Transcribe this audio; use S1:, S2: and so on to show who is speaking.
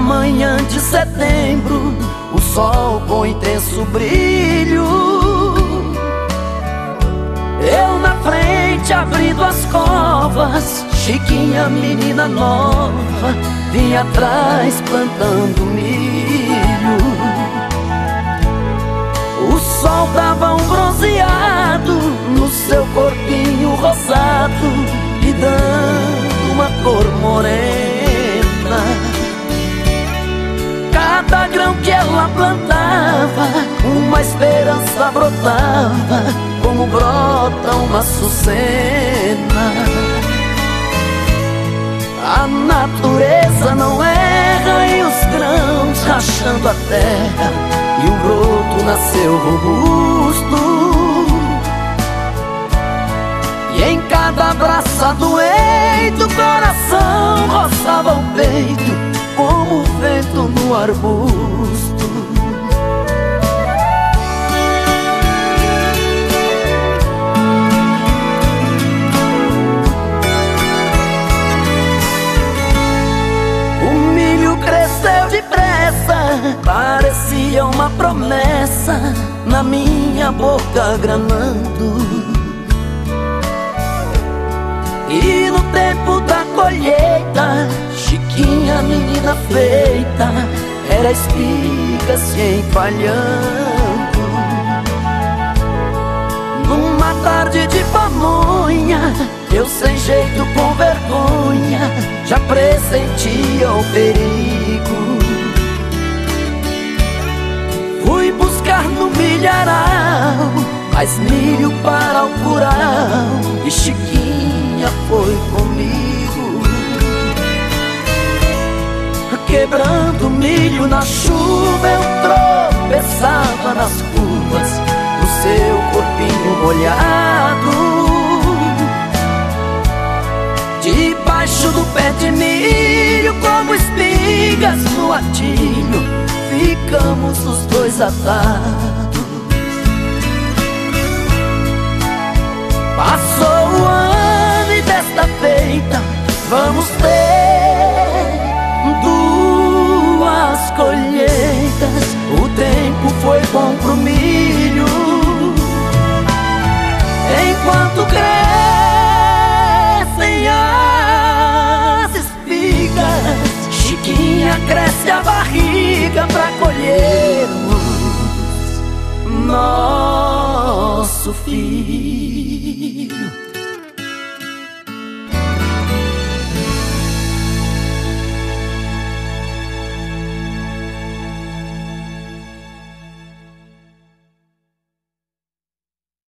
S1: manhã de setembro, o sol com intenso brilho, eu na frente abrindo as covas, Chiquinha, menina nova, vinha atrás plantando milho. O sol dava um bronzeado no seu corpinho rosado, lhe dando uma cor morena. Cada grão que ela plantava, uma esperança brotava, como brota uma açucena. A natureza não erra e os grãos rachando a terra, e o broto nasceu robusto. E em cada braça doente o coração roçava o peito, como o vento no arbusto. O milho cresceu depressa, parecia uma promessa na minha boca granando. E no tempo da colheita, Chiquinha, menina feita, era espiga se empalhando. Numa tarde de pamonha, eu sem jeito com vergonha, já pressentia o perigo. Fui buscar no milharal mais milho para o curau, e Chiquinha foi comigo. Quebrando milho na chuva, eu tropeçava nas curvas do seu corpinho molhado. Debaixo do pé de milho, como espigas no atilho, ficamos os dois atados. Passou o ano e desta feita vamos ter duas colheitas. O tempo foi bom pro milho, enquanto crescem as espigas, Chiquinha cresce a barriga pra colhermos nosso filho.